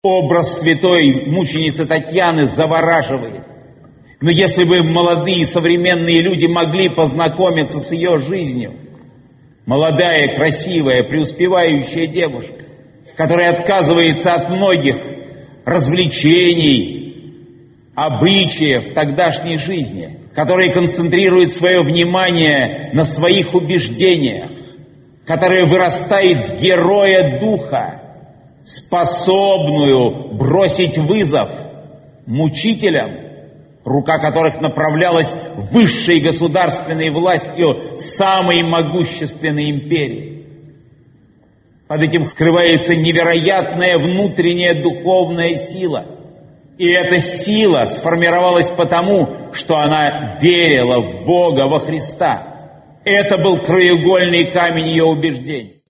Образ святой мученицы Татьяны завораживает. Но если бы молодые современные люди могли познакомиться с ее жизнью, молодая, красивая, преуспевающая девушка, которая отказывается от многих развлечений, обычаев тогдашней жизни, которая концентрирует свое внимание на своих убеждениях, которая вырастает в героя духа, способную бросить вызов мучителям, рука которых направлялась высшей государственной властью самой могущественной империи. Под этим скрывается невероятная внутренняя духовная сила. И эта сила сформировалась потому, что она верила в Бога, во Христа. Это был краеугольный камень ее убеждений.